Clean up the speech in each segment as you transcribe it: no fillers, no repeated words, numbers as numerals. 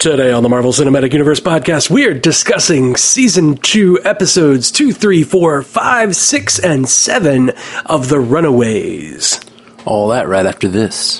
Today on the Marvel Cinematic Universe podcast, we're discussing Season 2, Episodes 2, 3, 4, 5, 6, and 7 of The Runaways. All that right after this.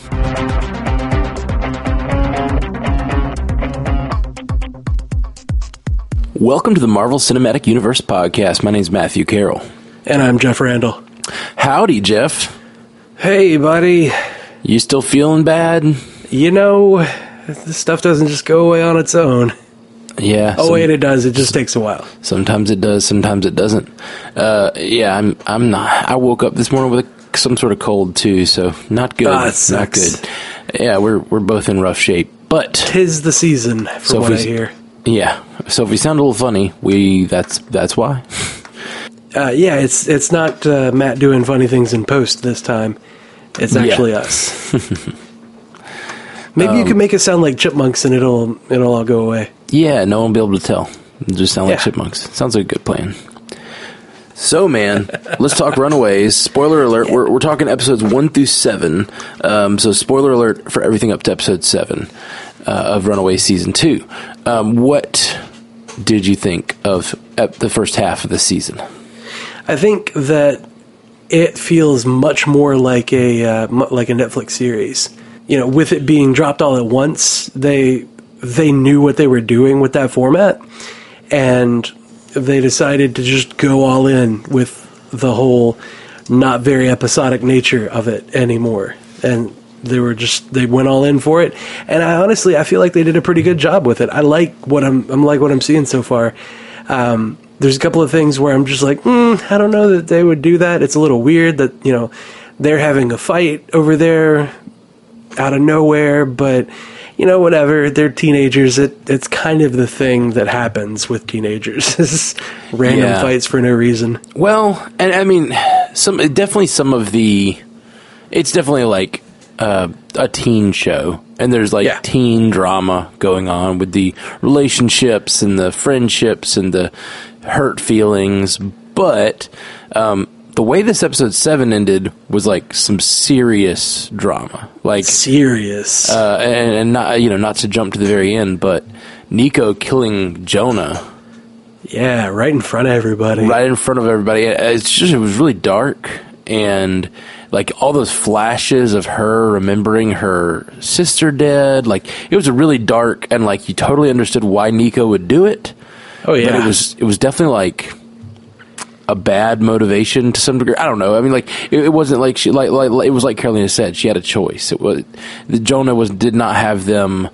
Welcome to the Marvel Cinematic Universe podcast. My name's Matthew Carroll. And I'm Jeff Randall. Howdy, Jeff. Hey, buddy. You still feeling bad? You know, this stuff doesn't just go away on its own. Yeah. Oh, wait, it does. It just takes a while. Sometimes it does, sometimes it doesn't. I'm not. I woke up this morning with some sort of cold, too, so not good. Not good. Yeah, we're both in rough shape, but... 'Tis the season, from what I hear. Yeah. So if we sound a little funny, that's why. Yeah, it's not Matt doing funny things in post this time. It's actually us. Maybe you could make it sound like chipmunks and it'll all go away. Yeah, no one will be able to tell. It'll just sound like chipmunks. Sounds like a good plan. So, man, let's talk Runaways. Spoiler alert, we're talking episodes 1 through 7. So spoiler alert for everything up to episode 7 of Runaways Season 2. What did you think of the first half of the season? I think that it feels much more like a Netflix series. You know, with it being dropped all at once, they knew what they were doing with that format, and they decided to just go all in with the whole not very episodic nature of it anymore. And they went all in for it. And I feel like they did a pretty good job with it. I like what I'm seeing so far. There's a couple of things where I'm just like, I don't know that they would do that. It's a little weird that, you know, they're having a fight over there out of nowhere, but, you know, whatever. They're teenagers. It's kind of the thing that happens with teenagers. Random fights for no reason. Well, and I mean, it's definitely like a teen show, and there's like teen drama going on with the relationships and the friendships and the hurt feelings, but the way this episode 7 ended was like some serious drama, like serious, and not, you know, not to jump to the very end, but Nico killing Jonah. Yeah, right in front of everybody. It was really dark, and like all those flashes of her remembering her sister dead, like it was a really dark, and like you totally understood why Nico would do it. Oh yeah, but it was definitely like a bad motivation to some degree. I don't know. I mean, like it wasn't like she like it was like Carolina said. She had a choice. It was Jonah did not have them,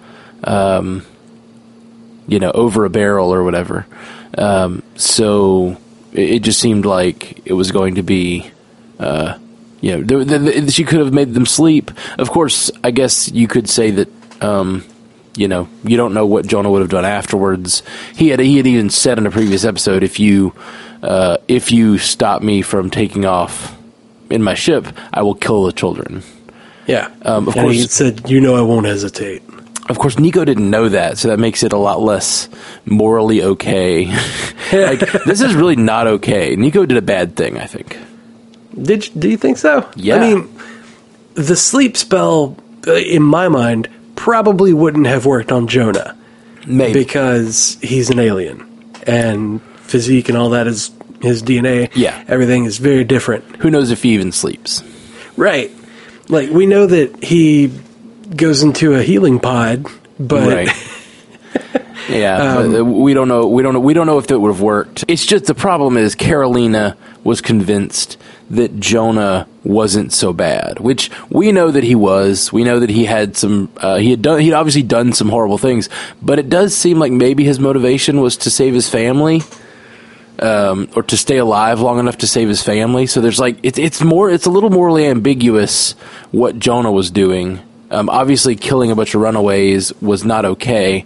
you know, over a barrel or whatever. So it just seemed like it was going to be, you know, she could have made them sleep. Of course, I guess you could say that. You know, you don't know what Jonah would have done afterwards. He had even said in a previous episode, if you stop me from taking off in my ship, I will kill the children. Yeah. Of course, he said, "You know, I won't hesitate." Of course, Nico didn't know that, so that makes it a lot less morally okay. Like, this is really not okay. Nico did a bad thing, I think. Do you think so? Yeah. I mean, the sleep spell, in my mind, probably wouldn't have worked on Jonah. Maybe. Because he's an alien. And physique and all that is his DNA. Yeah. Everything is very different. Who knows if he even sleeps? Right. Like, we know that he goes into a healing pod, but... Right. Yeah, but we don't know. We don't know if that would have worked. It's just the problem is Carolina was convinced that Jonah wasn't so bad, which we know that he was. We know that he had some. He'd obviously done some horrible things, but it does seem like maybe his motivation was to save his family, or to stay alive long enough to save his family. So there's like it's a little morally ambiguous what Jonah was doing. Obviously, killing a bunch of runaways was not okay.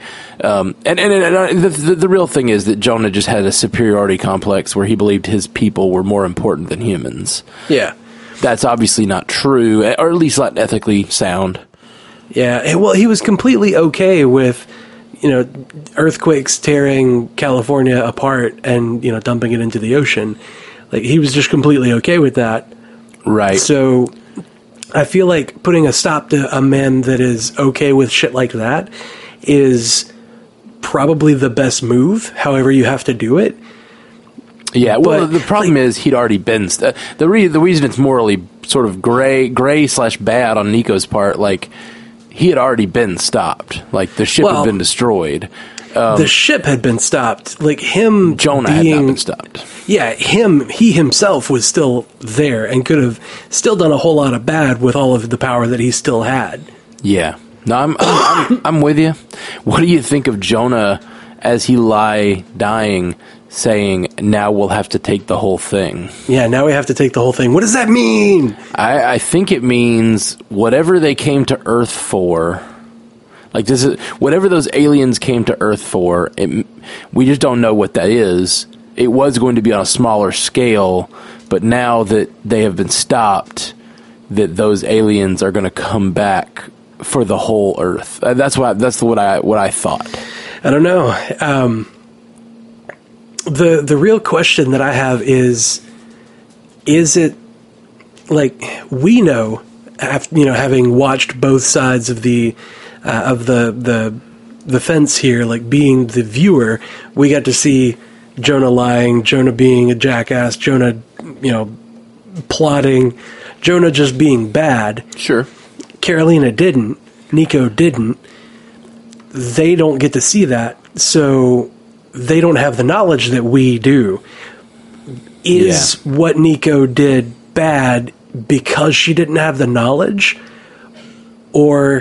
The real thing is that Jonah just had a superiority complex where he believed his people were more important than humans. Yeah. That's obviously not true, or at least not ethically sound. Yeah, well, he was completely okay with, you know, earthquakes tearing California apart and, you know, dumping it into the ocean. Like, he was just completely okay with that. Right. So I feel like putting a stop to a man that is okay with shit like that is probably the best move, however you have to do it. Yeah, well, the problem is he'd already been... the reason it's morally sort of gray/bad on Nico's part, like, he had already been stopped. Like, the ship had been destroyed. The ship had been stopped. Like, him Jonah had not been stopped. Yeah, he himself was still there and could have still done a whole lot of bad with all of the power that he still had. Yeah. No, I'm with you. What do you think of Jonah as he lie dying, saying, now we'll have to take the whole thing? Yeah, now we have to take the whole thing. What does that mean? I think it means whatever they came to Earth for... Like, this is whatever those aliens came to Earth for, we just don't know what that is. It was going to be on a smaller scale, but now that they have been stopped, that those aliens are going to come back for the whole Earth. That's what I thought. I don't know. The real question that I have is it, like, we know, having watched both sides of the fence here, like, being the viewer, we got to see Jonah lying, Jonah being a jackass, Jonah, plotting, Jonah just being bad. Sure. Carolina didn't. Nico didn't. They don't get to see that, so they don't have the knowledge that we do. Is what Nico did bad because she didn't have the knowledge? Or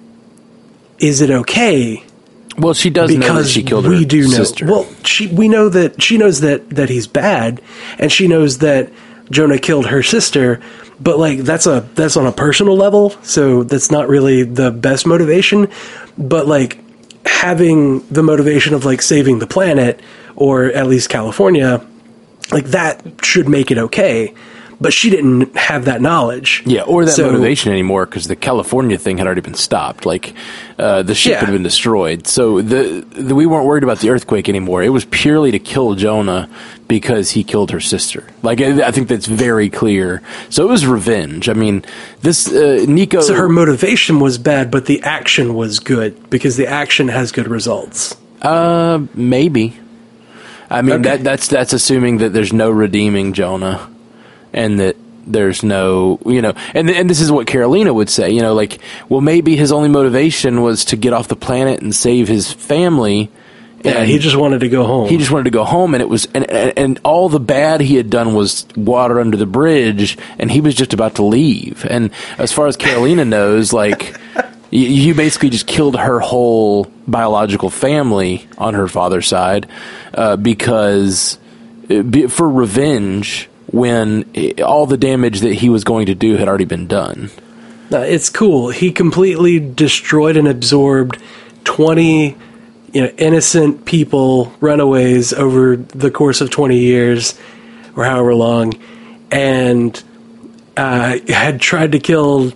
is it okay? Well, she does know that she killed her sister. Well, we know that she knows that he's bad, and she knows that Jonah killed her sister, but, like, that's on a personal level, so that's not really the best motivation. But, like, having the motivation of, like, saving the planet, or at least California, like, that should make it okay. But she didn't have that knowledge. Yeah, or that motivation anymore, because the California thing had already been stopped. Like, the ship had been destroyed. So we weren't worried about the earthquake anymore. It was purely to kill Jonah because he killed her sister. Like, I think that's very clear. So it was revenge. I mean, this Nico... So her motivation was bad, but the action was good, because the action has good results. Maybe. I mean, that's assuming that there's no redeeming Jonah. And that there's no, and this is what Carolina would say, like, well, maybe his only motivation was to get off the planet and save his family. Yeah, he just wanted to go home. He just wanted to go home, and it was, and all the bad he had done was water under the bridge, and he was just about to leave. And as far as Carolina knows, like, you basically just killed her whole biological family on her father's side, because for revenge, when all the damage that he was going to do had already been done. It's cool. He completely destroyed and absorbed 20 innocent people, runaways, over the course of 20 years, or however long, and had tried to kill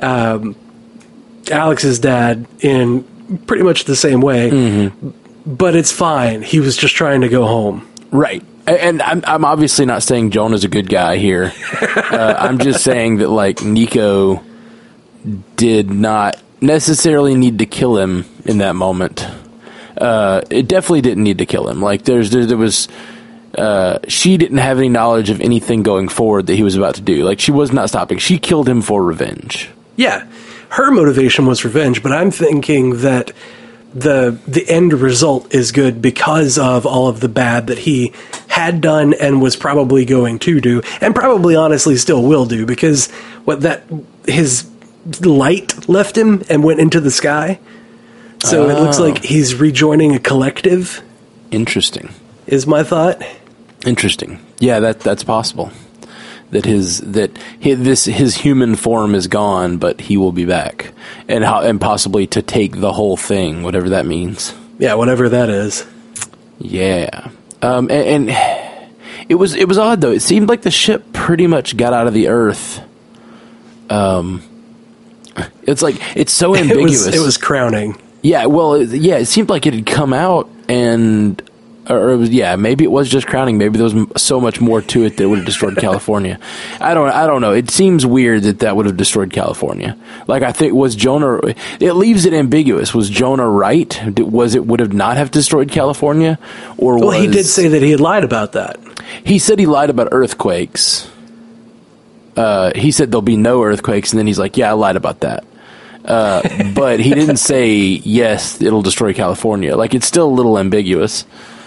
Alex's dad in pretty much the same way. Mm-hmm. But it's fine. He was just trying to go home. Right. And I'm obviously not saying Jonah's a good guy here. I'm just saying that, like, Nico did not necessarily need to kill him in that moment. It definitely didn't need to kill him. Like, there was she didn't have any knowledge of anything going forward that he was about to do. Like, she was not stopping. She killed him for revenge. Yeah, her motivation was revenge, but I'm thinking that the end result is good because of all of the bad that he had done and was probably going to do, and probably honestly still will do, because his light left him and went into the sky. So it looks like he's rejoining a collective. Interesting. Is my thought. Interesting. Yeah, that's possible. That his human form is gone, but he will be back, and possibly to take the whole thing, whatever that means. Yeah, whatever that is. Yeah, and it was odd though. It seemed like the ship pretty much got out of the Earth. It's like it's so ambiguous. It was crowning. Yeah, well, it seemed like it had come out and Or it was, maybe it was just crowning. Maybe there was so much more to it that it would have destroyed California. I don't know. It seems weird that would have destroyed California. Like, I think, was Jonah... It leaves it ambiguous. Was Jonah right? Would have not have destroyed California? Well, he did say that he had lied about that. He said he lied about earthquakes. He said there'll be no earthquakes, and then he's like, yeah, I lied about that. But he didn't say, yes, it'll destroy California. Like, it's still a little ambiguous.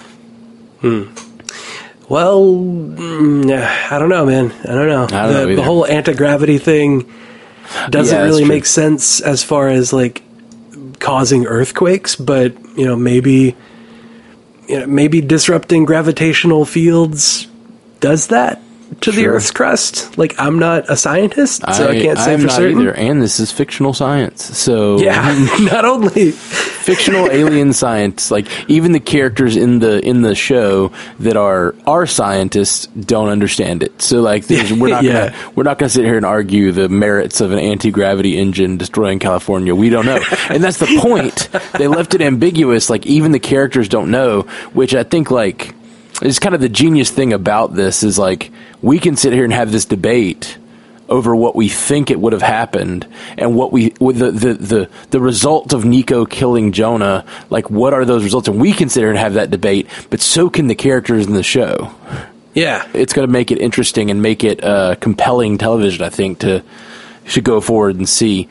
Well, I don't know, man. I don't know. The whole anti-gravity thing doesn't really make sense as far as, like, causing earthquakes, but, maybe disrupting gravitational fields does that to the Earth's crust. Like, I'm not a scientist, so I can't say for certain. Either, and this is fictional science, so... Yeah, not only... fictional alien science, like, even the characters in the show that are scientists don't understand it. So, like, we're not gonna sit here and argue the merits of an anti-gravity engine destroying California. We don't know. And that's the point. They left it ambiguous, like, even the characters don't know, which I think, like... It's kind of the genius thing about this is, like, we can sit here and have this debate over what we think it would have happened and the result of Nico killing Jonah, like, what are those results? And we can sit here and have that debate, but so can the characters in the show. Yeah. It's going to make it interesting and make it compelling television, I think, should go forward and see.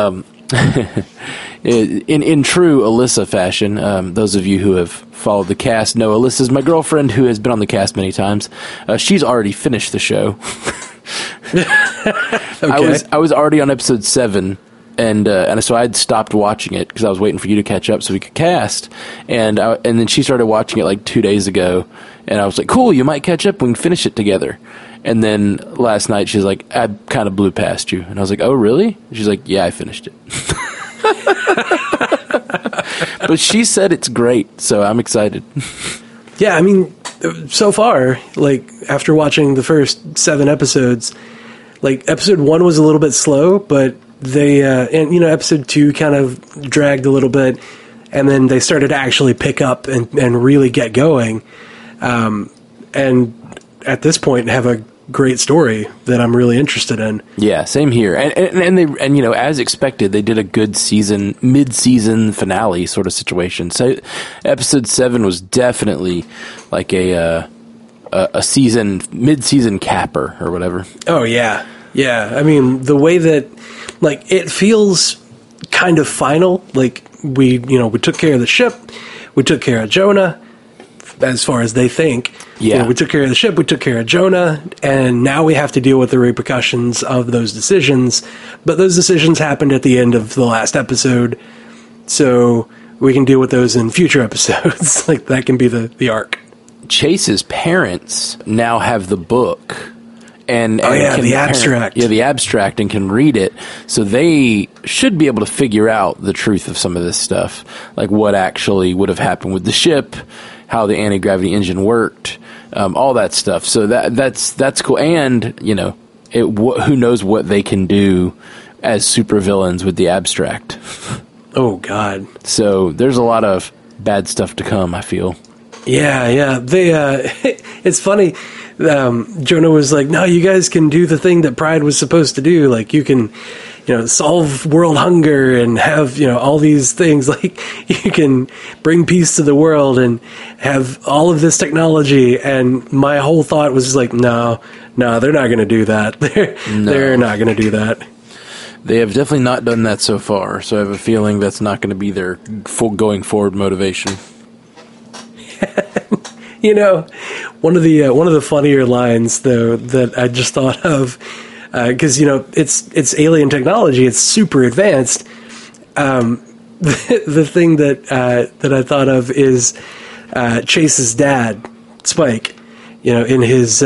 In true Alyssa fashion, those of you who have followed the cast know Alyssa's my girlfriend who has been on the cast many times. She's already finished the show. Okay. I was already on episode 7, and so I'd stopped watching it because I was waiting for you to catch up so we could cast. And then she started watching it like 2 days ago, and I was like, "Cool, you might catch up. We can finish it together." And then last night she's like, "I kind of blew past you," and I was like, "Oh, really?" She's like, "Yeah, I finished it." But she said it's great, so I'm excited. Yeah, I mean, so far, like, after watching the first 7 episodes, like, episode 1 was a little bit slow, but they, episode 2 kind of dragged a little bit, and then they started to actually pick up and really get going. And at this point, have a great story that I'm really interested in. Yeah, same here. And they as expected, they did a good mid-season finale sort of situation. So episode 7 was definitely like a mid-season capper or whatever. Oh yeah. Yeah. I mean, the way that, like, it feels kind of final. Like, we took care of the ship, we took care of Jonah, as far as they think. Yeah. We took care of the ship, we took care of Jonah, and now we have to deal with the repercussions of those decisions. But those decisions happened at the end of the last episode, so we can deal with those in future episodes. Like, that can be the arc. Chase's parents now have the book. And the abstract. The abstract, and can read it. So they should be able to figure out the truth of some of this stuff. Like, what actually would have happened with the ship, how the anti-gravity engine worked, all that stuff. So that's cool. And, who knows what they can do as supervillains with the abstract. Oh, God. So there's a lot of bad stuff to come, I feel. Yeah. They, it's funny. Jonah was like, "No, you guys can do the thing that Pride was supposed to do. Like, you can, solve world hunger and have, all these things. Like, you can bring peace to the world and have all of this technology." And my whole thought was just like, no, they're not going to do that. They're not going to do that. They have definitely not done that so far. So I have a feeling that's not going to be their going forward motivation. One of the funnier lines though that I just thought of, because it's alien technology, it's super advanced. The thing that I thought of is Chase's dad, Spike. In his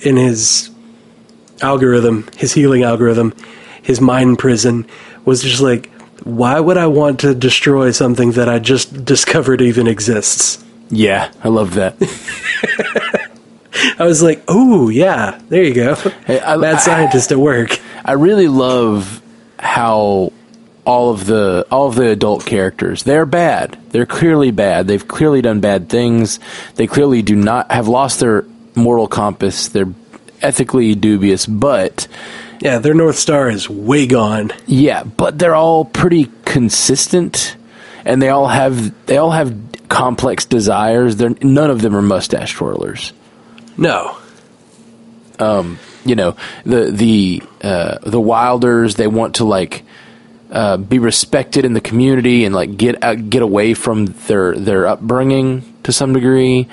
algorithm, his healing algorithm, his mind prison was just like, why would I want to destroy something that I just discovered even exists? Yeah, I love that. I was like, oh, yeah, there you go. Hey, mad scientist at work. I really love how all of the adult characters. They're bad. They're clearly bad. They've clearly done bad things. They clearly do not have lost their moral compass. They're ethically dubious, but yeah, their North Star is way gone. Yeah, but they're all pretty consistent, and they all have complex desires. None of them are mustache twirlers. No. You know, the Wilders, they want to like be respected in the community and like get away from their upbringing to some degree.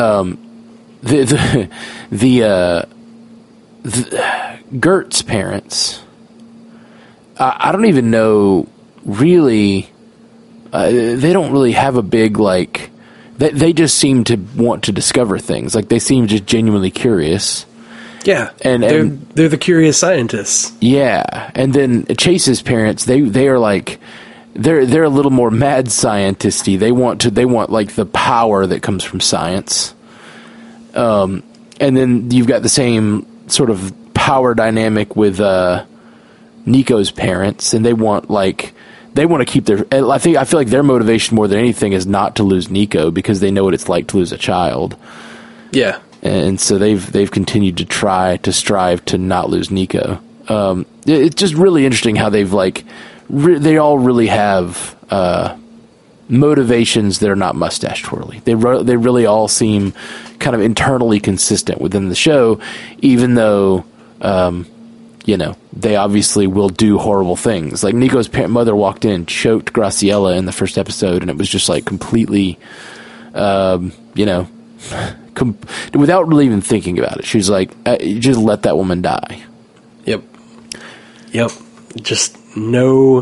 The Gert's parents, I don't even know really. They don't really have a big like. They just seem to want to discover things. Like they seem just genuinely curious. Yeah, and they're the curious scientists. Yeah, and then Chase's parents, they are like they're a little more mad scientisty. They want like the power that comes from science. And then you've got the same sort of power dynamic with Nico's parents, and they want to keep their. I feel like their motivation more than anything is not to lose Nico because they know what it's like to lose a child. Yeah. And so they've continued to strive to not lose Nico. It's just really interesting how they've they all really have motivations that are not mustache twirly. They really all seem kind of internally consistent within the show, even though they obviously will do horrible things. Like Nico's mother walked in and choked Graciela in the first episode, and it was just like completely, without really even thinking about it. She was like, you just let that woman die. Yep. Just no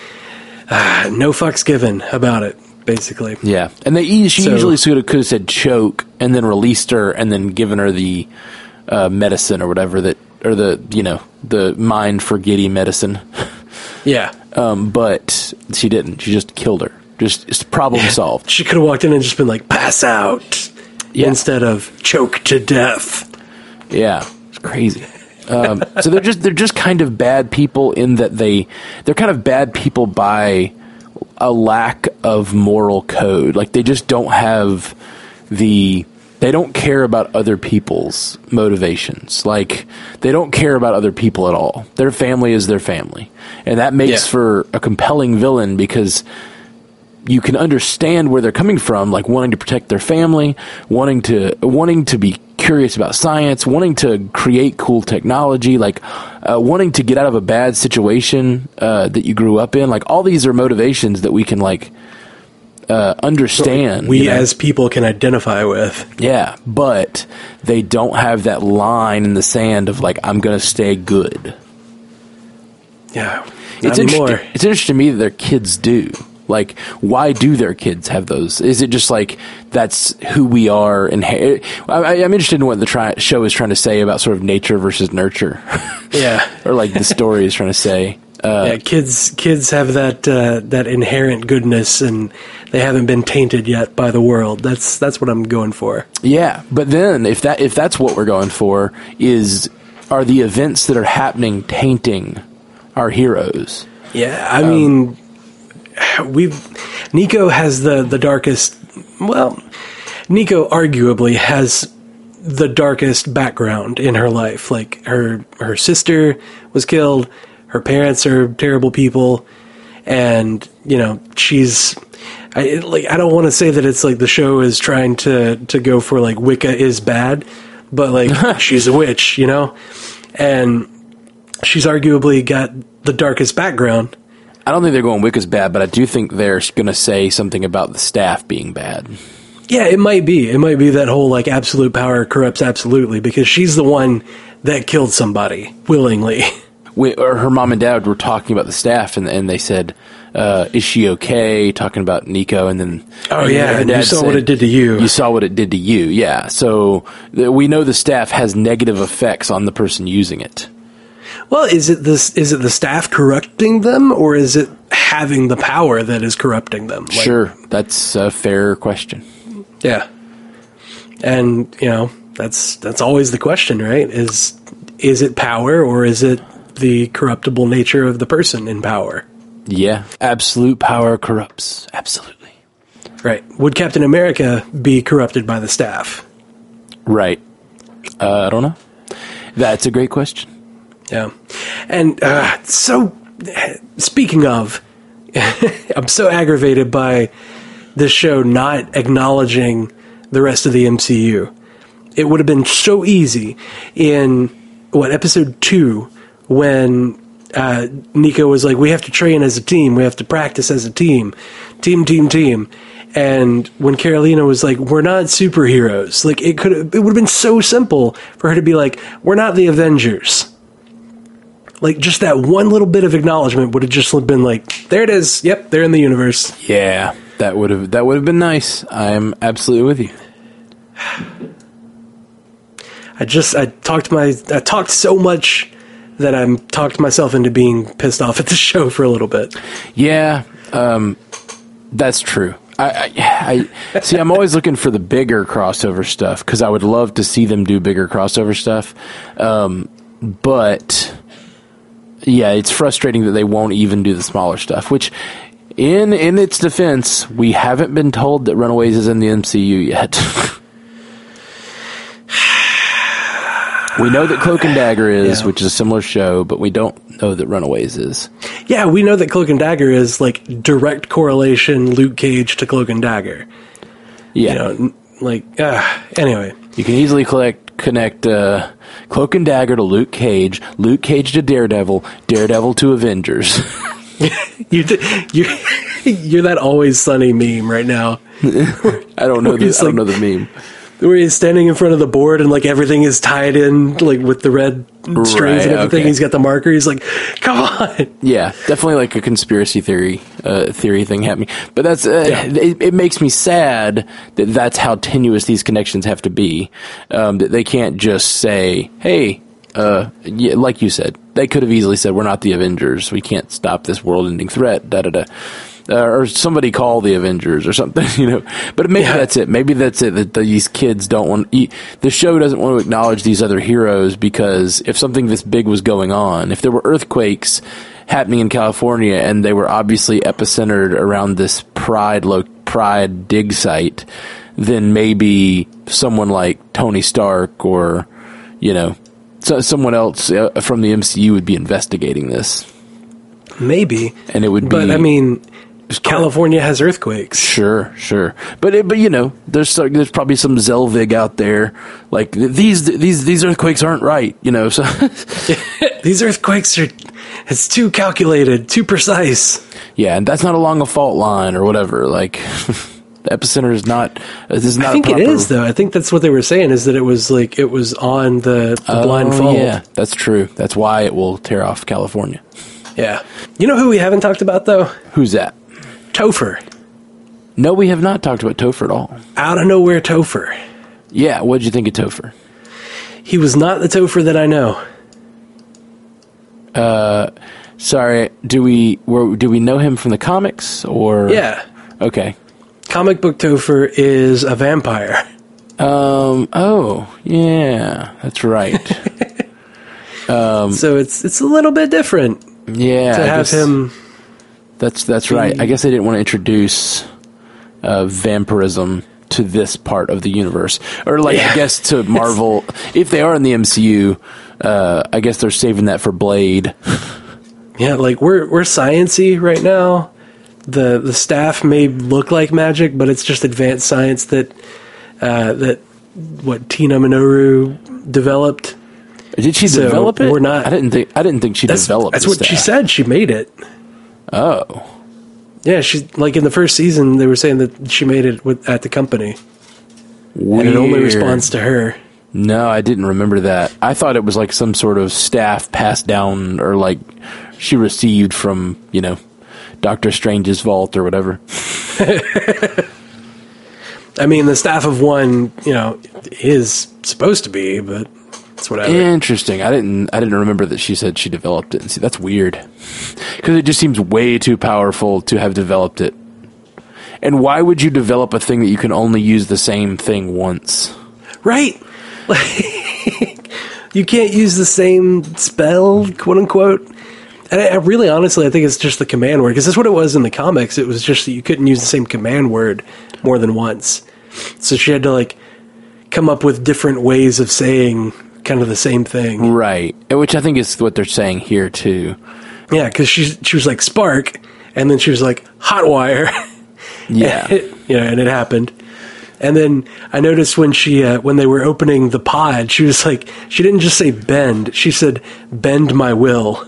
fucks given about it, basically. Yeah. And she usually could have said choke and then released her and then given her the medicine or whatever or the mind forgetty medicine. Yeah. But she didn't. She just killed her. Just problem solved. She could have walked in and just been like, pass out. Yeah. Instead of choke to death. Yeah, it's crazy. So they're just kind of bad people in that they're kind of bad people by a lack of moral code. Like they just don't have they don't care about other people's motivations. Like they don't care about other people at all. Their family is their family, and that makes for a compelling villain because you can understand where they're coming from, like wanting to protect their family, wanting to be curious about science, wanting to create cool technology, like wanting to get out of a bad situation that you grew up in. Like all these are motivations that we can understand. We as people can identify with. Yeah, but they don't have that line in the sand of like, I'm going to stay good. Yeah. It's interesting to me that their kids do. Like, why do their kids have those? Is it just like that's who we are? I'm interested in what the show is trying to say about sort of nature versus nurture. Yeah, or like the story is trying to say. Kids have that inherent goodness, and they haven't been tainted yet by the world. That's what I'm going for. Yeah, but then if that's what we're going for, are the events that are happening tainting our heroes? Yeah, I mean. Nico has the darkest. Well, Nico arguably has the darkest background in her life. Like her sister was killed. Her parents are terrible people, and she's. I don't want to say that it's like the show is trying to go for like Wicca is bad, but like she's a witch, and she's arguably got the darkest background. I don't think they're going Wicca's bad, but I do think they're going to say something about the staff being bad. Yeah, it might be. It might be that whole, like, absolute power corrupts absolutely, because she's the one that killed somebody willingly. Her mom and dad were talking about the staff, and they said, is she okay? Talking about Nico, and then... Oh, yeah, and you saw what it did to you. You saw what it did to you, yeah. So we know the staff has negative effects on the person using it. Well, is it the staff corrupting them, or is it having the power that is corrupting them? Sure, that's a fair question. Yeah, and that's always the question, right? Is it power, or is it the corruptible nature of the person in power? Yeah. Absolute power corrupts. Absolutely. Right. Would Captain America be corrupted by the staff? Right. I don't know. That's a great question. Yeah. And so, speaking of, I'm so aggravated by this show not acknowledging the rest of the MCU. It would have been so easy in, episode 2, when Nico was like, we have to train as a team, we have to practice as a team. Team. And when Carolina was like, we're not superheroes, like, it would have been so simple for her to be like, we're not the Avengers. Like, just that one little bit of acknowledgement would have just been like, there it is. Yep, they're in the universe. Yeah, that would have been nice. I'm absolutely with you. I talked so much that I talked myself into being pissed off at the show for a little bit. Yeah, that's true. I see. I'm always looking for the bigger crossover stuff because I would love to see them do bigger crossover stuff. But yeah, it's frustrating that they won't even do the smaller stuff. Which, in its defense, we haven't been told that Runaways is in the MCU yet. We know that Cloak and Dagger is, which is a similar show, but we don't know that Runaways is. Yeah, we know that Cloak and Dagger is like direct correlation Luke Cage to Cloak and Dagger. Yeah. You know, like, anyway. You can easily connect Cloak and Dagger to Luke Cage to Daredevil, Daredevil to Avengers. You're that Always Sunny meme right now. I don't know the meme. Where he's standing in front of the board and like everything is tied in like with the red strings and everything. Okay. He's got the marker. He's like, "Come on!" Yeah, definitely like a conspiracy theory thing happening. But that's it makes me sad that that's how tenuous these connections have to be. That they can't just say, "Hey." Like you said, they could have easily said, "We're not the Avengers. We can't stop this world-ending threat." Or somebody call the Avengers or something, you know. But maybe that's it. Maybe that's it. That these kids don't want. The show doesn't want to acknowledge these other heroes because if something this big was going on, if there were earthquakes happening in California and they were obviously epicentered around this Pride dig site, then maybe someone like Tony Stark or someone else from the MCU would be investigating this. Maybe, and it would be. But I mean, California has earthquakes. Sure. But there's probably some Zelvig out there like these earthquakes aren't right. So these earthquakes it's too calculated, too precise. Yeah, and that's not along a fault line or whatever. Like. The epicenter is not. This is not. I think it is though. I think that's what they were saying is that it was on the blind fault. Yeah, that's true. That's why it will tear off California. Yeah. You know who we haven't talked about though? Who's that? Topher. No, we have not talked about Topher at all. Out of nowhere, Topher. Yeah. What did you think of Topher? He was not the Topher that I know. Sorry. Do we know him from the comics or? Yeah. Okay. Comic book Topher is a vampire. Oh, yeah, that's right. So it's a little bit different. Yeah, to have him. That's right. I guess I didn't want to introduce vampirism to this part of the universe, or I guess to Marvel. If they are in the MCU, I guess they're saving that for Blade. Yeah, like we're science-y right now. The staff may look like magic, but it's just advanced science that Tina Minoru developed. Did she develop it? We're not. I didn't think she developed. That's what she said. She made it. Oh, yeah. She's like in the first season. They were saying that she made it at the company. Weird. And it only responds to her. No, I didn't remember that. I thought it was like some sort of staff passed down, or like she received from Doctor Strange's vault or whatever. I mean, the staff of one, is supposed to be, but it's whatever. Interesting. I didn't remember that she said she developed it. And see, that's weird because it just seems way too powerful to have developed it. And why would you develop a thing that you can only use the same thing once? Right. Like, you can't use the same spell, quote unquote, And I really, honestly, I think it's just the command word, because that's what it was in the comics. It was just that you couldn't use the same command word more than once. So she had to, like, come up with different ways of saying kind of the same thing. Right. Which I think is what they're saying here, too. Yeah, because she was like, spark, and then she was like, hot wire. Yeah. And it happened. And then I noticed when when they were opening the pod, she was like, she didn't just say bend, she said, bend my will.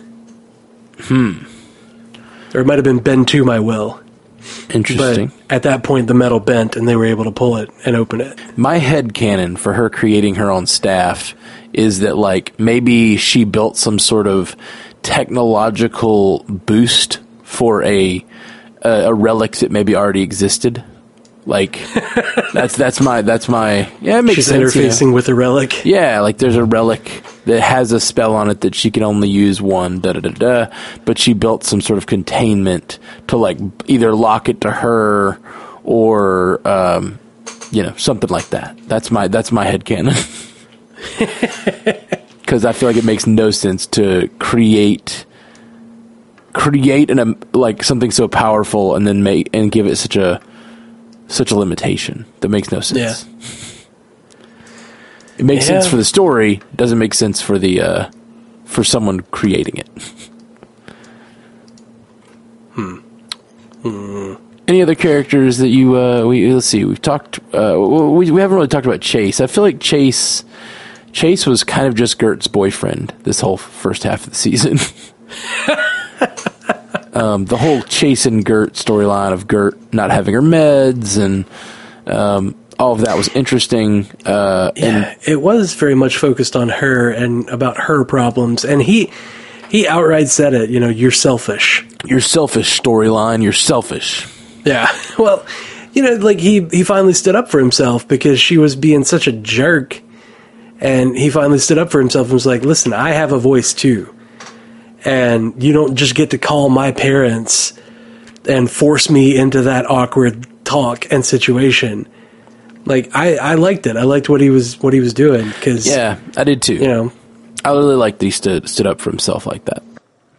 Or it might have been bend to my will. Interesting. But at that point, the metal bent, and they were able to pull it and open it. My headcanon for her creating her own staff is that, like, maybe she built some sort of technological boost for a relic that maybe already existed. Like, that's my yeah, it makes She's sense. interfacing with a relic. Yeah, like there's a relic that has a spell on it that she can only use one, but she built some sort of containment to, like, either lock it to her or something like that. That's my headcanon. Because I feel like it makes no sense to create like something so powerful and then give it such a limitation that makes no sense. Yeah. It makes sense for the story. It doesn't make sense for the for someone creating it. Any other characters that you let's see. We've talked. We haven't really talked about Chase. I feel like Chase was kind of just Gert's boyfriend this whole first half of the season. The whole Chase and Gert storyline of Gert not having her meds and all of that was interesting. It was very much focused on her and about her problems. And he outright said it, you're selfish. You're selfish storyline. You're selfish. Yeah. Well, like he finally stood up for himself because she was being such a jerk. And he finally stood up for himself and was like, listen, I have a voice too. And you don't just get to call my parents and force me into that awkward talk and situation. Like, I liked it. I liked what he was doing. Cause, yeah, I did too. I really liked that he stood up for himself like that.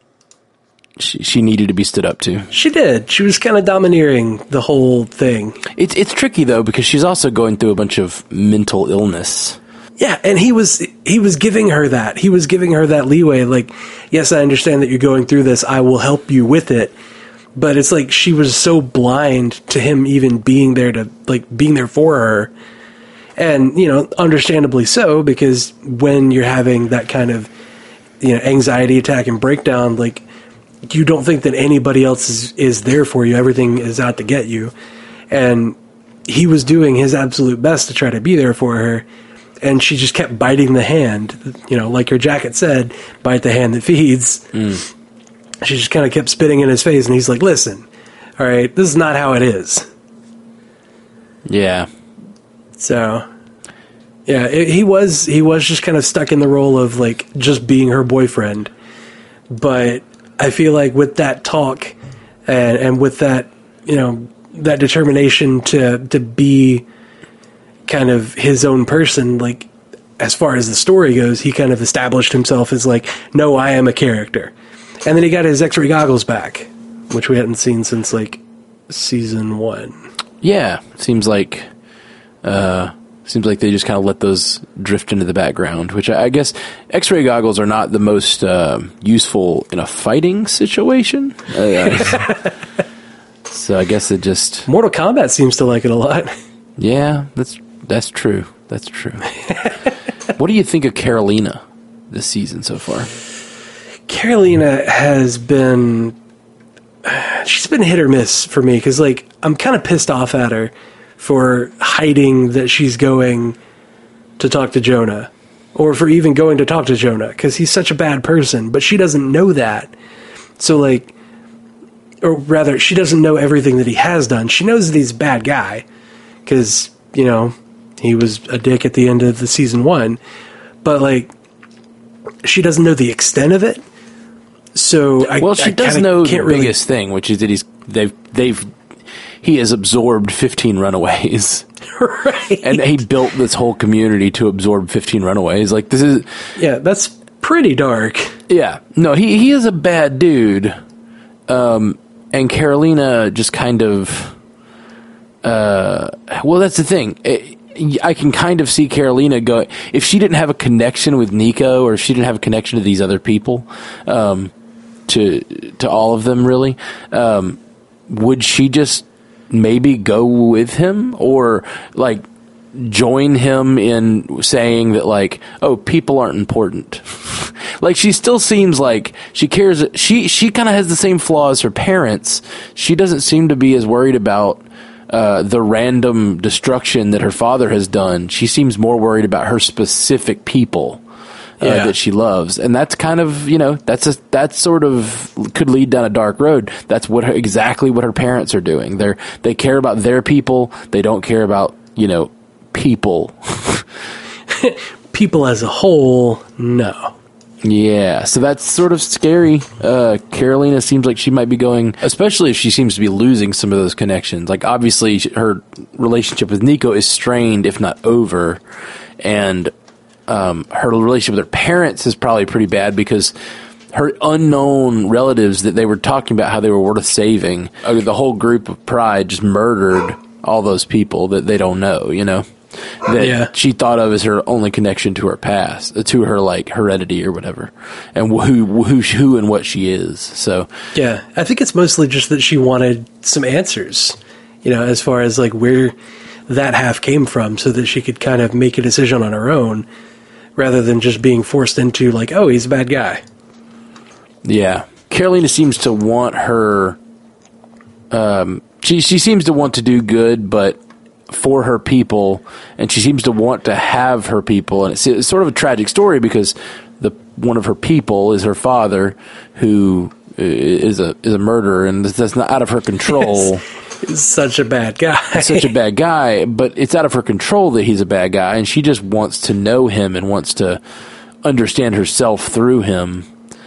She needed to be stood up to. She did. She was kind of domineering the whole thing. It's tricky though because she's also going through a bunch of mental illness. Yeah, and he was giving her that. He was giving her that leeway. Like, yes, I understand that you're going through this. I will help you with it. But it's like she was so blind to him even being there for her. And, understandably so, because when you're having that kind of, anxiety attack and breakdown, like, you don't think that anybody else is there for you. Everything is out to get you. And he was doing his absolute best to try to be there for her. And she just kept biting the hand, like her jacket said, bite the hand that feeds. She just kind of kept spitting in his face, and he's like, listen, all right, this is not how it is. Yeah. So, yeah, he was just kind of stuck in the role of, like, just being her boyfriend. But I feel like with that talk and with that, that determination to be kind of his own person, like, as far as the story goes, he kind of established himself as like, no, I am a character. And then he got his X-ray goggles back, which we hadn't seen since like season 1. Yeah, seems like they just kind of let those drift into the background, which I guess X-ray goggles are not the most useful in a fighting situation. So I guess it just... Mortal Kombat seems to like it a lot. Yeah, that's true. That's true. What do you think of Carolina this season so far? Carolina has been... She's been hit or miss for me, because, like, I'm kind of pissed off at her for hiding that she's going to talk to Jonah, or for even going to talk to Jonah, because he's such a bad person, but she doesn't know that. So, like... Or rather, she doesn't know everything that he has done. She knows that he's a bad guy, because, he was a dick at the end of the season 1, but, like, she doesn't know the extent of it. So she does know the biggest thing, which is that he has absorbed 15 runaways, right? And he built this whole community to absorb 15 runaways. Like, this is that's pretty dark. Yeah. No, he is a bad dude. And Carolina just kind of... well, that's the thing. I can kind of see Carolina go... If she didn't have a connection with Nico, or if she didn't have a connection to these other people, to all of them, really, would she just maybe go with him? Or, like, join him in saying that, like, oh, people aren't important? Like, she still seems like she cares. She kind of has the same flaw as her parents. She doesn't seem to be as worried about the random destruction that her father has done. She seems more worried about her specific people that she loves, and that's kind of, that sort of could lead down a dark road. That's exactly what her parents are doing. They care about their people. They don't care about people. People as a whole, no. Yeah, so that's sort of scary. Carolina seems like she might be going, especially if she seems to be losing some of those connections. Like, obviously, her relationship with Nico is strained, if not over, and her relationship with her parents is probably pretty bad because her unknown relatives that they were talking about how they were worth saving, the whole group of Pride just murdered all those people that they don't know, that she thought of as her only connection to her past, to her, like, heredity or whatever, and who and what she is. So yeah, I think it's mostly just that she wanted some answers, as far as, like, where that half came from, so that she could kind of make a decision on her own, rather than just being forced into, like, oh, he's a bad guy. Yeah, Carolina seems to want her. She seems to want to do good, but for her people, and she seems to want to have her people, and it's sort of a tragic story because one of her people is her father, who is a murderer, and that's not out of her control. He's such a bad guy. Such a bad guy, but it's out of her control that he's a bad guy, and she just wants to know him and wants to understand herself through him.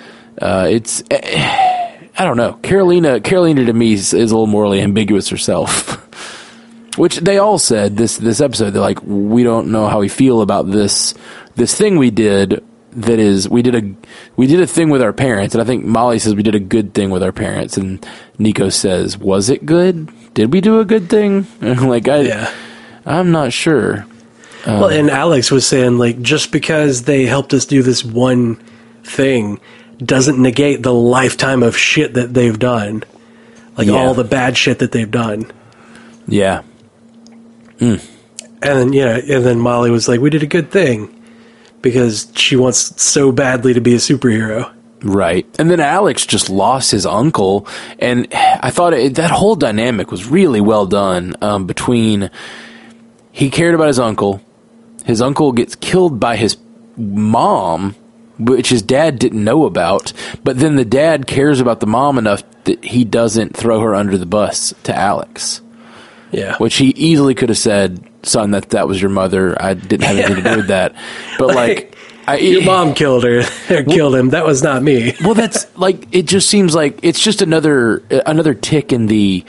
I don't know. Carolina to me is a little morally ambiguous herself. Which they all said this episode. They're like, we don't know how we feel about this thing we did. That is, we did a thing with our parents, and I think Molly says we did a good thing with our parents, and Nico says, was it good? Did we do a good thing? And like, I'm not sure. Well, and Alex was saying, like, just because they helped us do this one thing doesn't negate the lifetime of shit that they've done, like all the bad shit that they've done. Yeah. And then Molly was like, we did a good thing because she wants so badly to be a superhero. Right. And then Alex just lost his uncle, and I thought that whole dynamic was really well done, between he cared about his uncle gets killed by his mom, which his dad didn't know about, but then the dad cares about the mom enough that he doesn't throw her under the bus to Alex. Yeah. Which he easily could have said, son, that was your mother. I didn't have anything to do with that. But, like... your mom killed her. Or killed him. That was not me. Well, that's, like... It just seems like it's just another tick in the...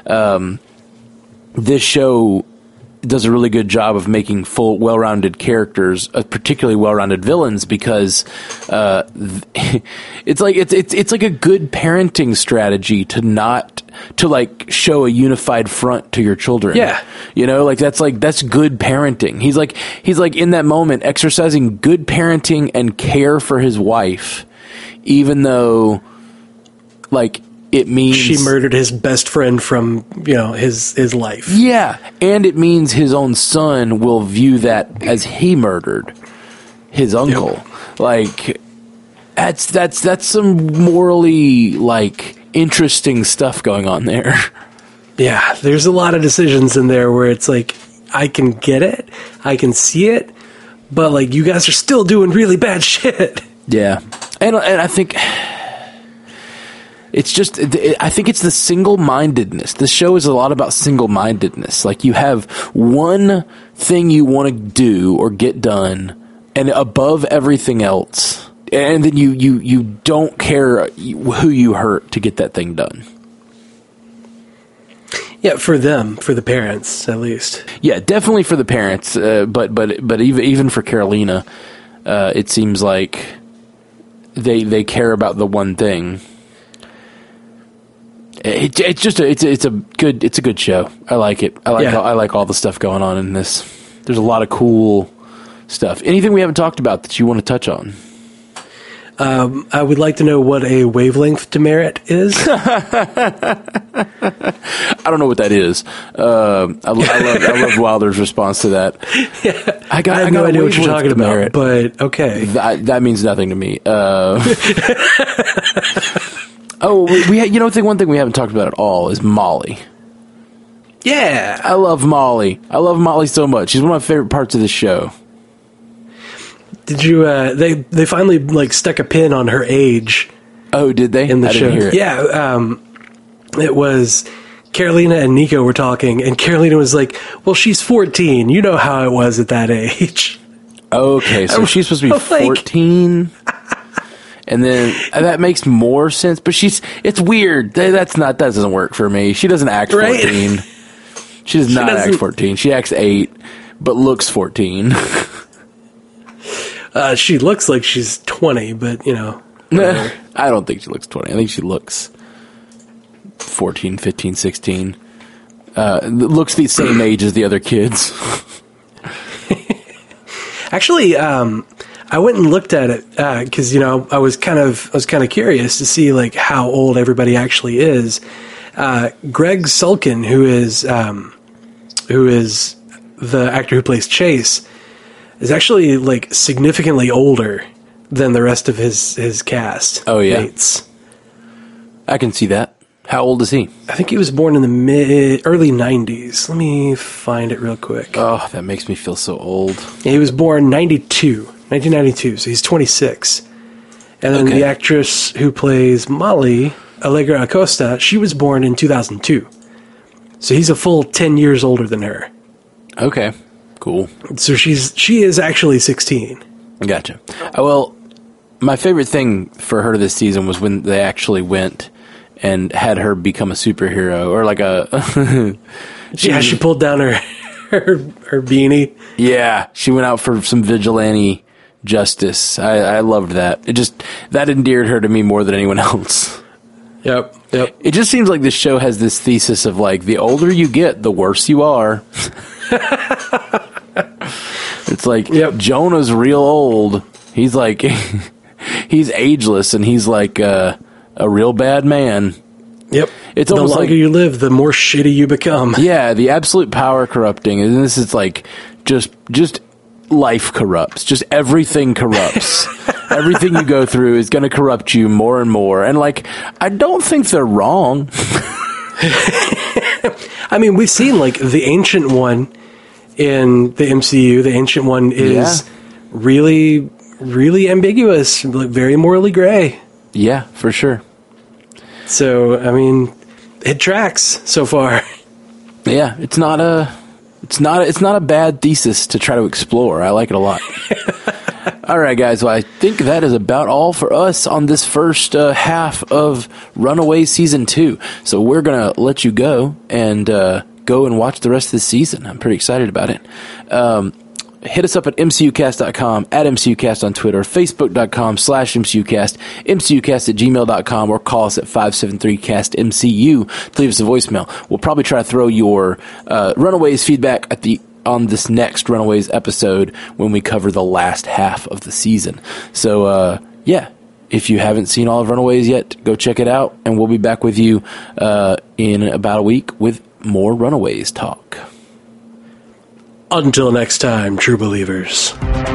this show does a really good job of making full, well-rounded characters, particularly well-rounded villains, because it's like a good parenting strategy to like show a unified front to your children. Yeah, that's good parenting. He's like in that moment exercising good parenting and care for his wife, even though like. It means she murdered his best friend from, his life. Yeah, and it means his own son will view that as he murdered his uncle. Yep. Like that's some morally like interesting stuff going on there. Yeah, there's a lot of decisions in there where it's like I can get it, I can see it, but like you guys are still doing really bad shit. Yeah, and I think. It's just, I think it's the single-mindedness. This show is a lot about single-mindedness. Like, you have one thing you want to do or get done, and above everything else, and then you don't care who you hurt to get that thing done. Yeah, for them, for the parents, at least. Yeah, definitely for the parents, but even for Carolina, it seems like they care about the one thing. It's a good show. I like it. I like all the stuff going on in this. There's a lot of cool stuff. Anything we haven't talked about that you want to touch on? I would like to know what a wavelength demerit is. I don't know what that is. I love Wilder's response to that. Yeah, I have no idea what you're talking about, but okay. That means nothing to me. One thing we haven't talked about at all is Molly. Yeah. I love Molly. I love Molly so much. She's one of my favorite parts of the show. Did you, they finally, like, stuck a pin on her age. Oh, did they? In the show. Didn't hear it. Yeah, it was Carolina and Nico were talking, and Carolina was like, well, she's 14. You know how it was at that age. Okay, so she's supposed to be 14? And then that makes more sense, but it's weird. That doesn't work for me. She doesn't act 14. Right? She does not act 14. She acts 8, but looks 14. She looks like she's 20, but, you know. I don't think she looks 20. I think she looks 14, 15, 16. Looks the same age as the other kids. Actually, I went and looked at it because I was kind of curious to see like how old everybody actually is. Greg Sulkin, who is the actor who plays Chase, is actually like significantly older than the rest of his cast. Oh yeah, mates. I can see that. How old is he? I think he was born in the early 90s. Let me find it real quick. Oh, that makes me feel so old. Yeah, he was born 1992, so he's 26. And then the actress who plays Molly, Allegra Acosta, she was born in 2002. So he's a full 10 years older than her. Okay, cool. So she is actually 16. Gotcha. Well, my favorite thing for her this season was when they actually went and had her become a superhero, or like a... she pulled down her beanie. Yeah, she went out for some vigilante justice. I loved that. That endeared her to me more than anyone else. Yep. It just seems like this show has this thesis of like, the older you get, the worse you are. It's like, Jonah's real old. He's like, he's ageless, and he's like a real bad man. Yep. It's the almost longer you live, the more shitty you become. Yeah, the absolute power corrupting. And this is like, just life corrupts. Just everything corrupts. Everything you go through is going to corrupt you more and more. And like, I don't think they're wrong. I mean, we've seen like the Ancient One in the MCU. The Ancient One is really, really ambiguous, like very morally gray. Yeah, for sure. So, I mean, it tracks so far. Yeah, it's not a bad thesis to try to explore. I like it a lot. All right, guys. Well, I think that is about all for us on this first half of Runaways Season 2. So we're going to let you go and go and watch the rest of the season. I'm pretty excited about it. Hit us up at mcucast.com, at mcucast on Twitter, facebook.com/mcucast, mcucast@gmail.com, or call us at 573-CAST-MCU to leave us a voicemail. We'll probably try to throw your Runaways feedback on this next Runaways episode when we cover the last half of the season. So, if you haven't seen all of Runaways yet, go check it out, and we'll be back with you in about a week with more Runaways talk. Until next time, true believers.